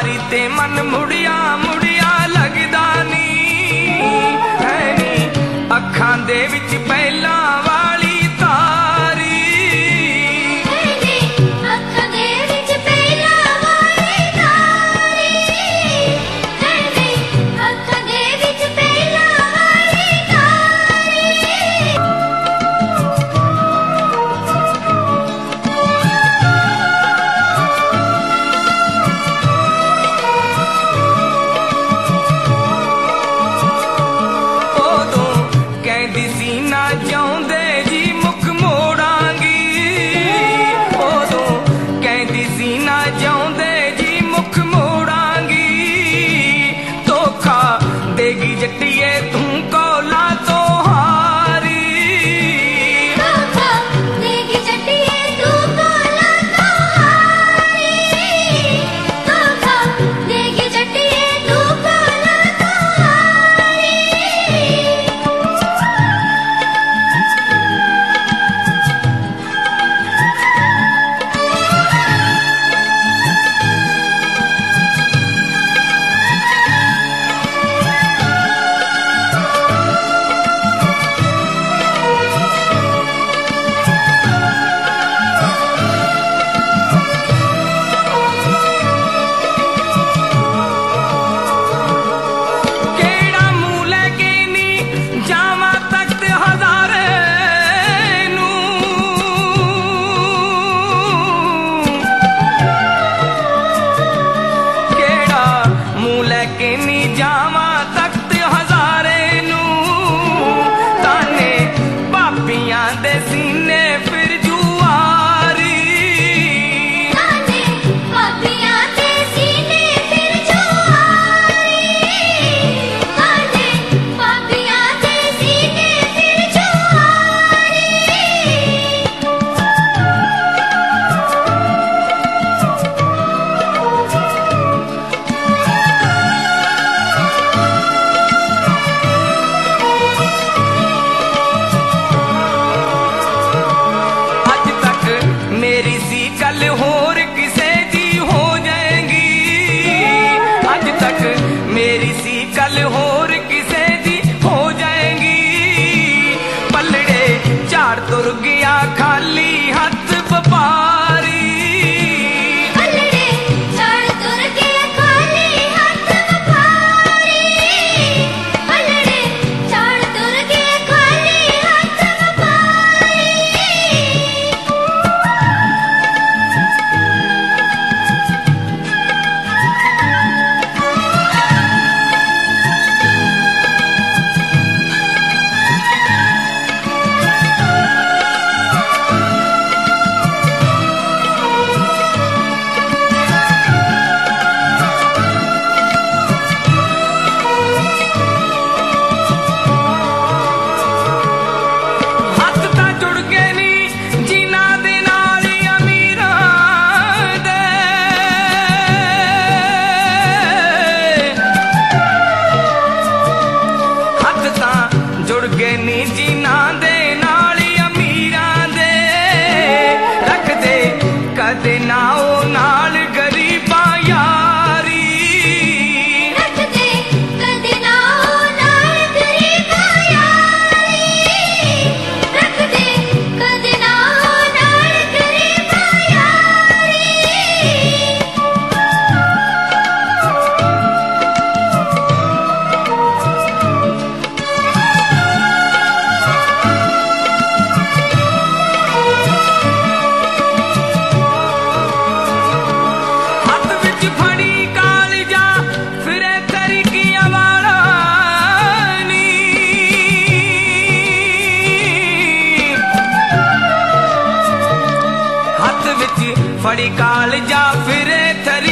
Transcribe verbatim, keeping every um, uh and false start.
यारी ते मन मुड़िया मुड़िया लगदा नी है नी अखां दे विच पहला वाली तारी अखां दे विच पहला वाली तारी अखां दे विच पहला वाली तारी चाहुंदे जी मुख मोड़ांगी उदों कहंदी सी ना चाहुंदे जी मुख मोड़ांगी धोखा देगी जट्टिए तू कौला तो हारी धोखा देगी जट्टिए तू कौला तो हारी धोखा देगी जट्टिए तू कौला तो हारी मेरी सी कल होर किसे दी हो जाएगी आज तक मेरी सी कल होर किसे दी हो जाएगी पलड़े चार तुर गया खाली हाथ व्यापारी पलड़े चार तुर गया खाली हाथ व्यापारी पलड़े चार तुर गया खाली हाथ व्यापारी कदे ना ओ नाल गरीबा यारी रख दे कदे ना ओ नाल गरीबा यारी रख दे कदे ना ओ नाल गरीबा यारी फड़ी काल जा फिरे थरी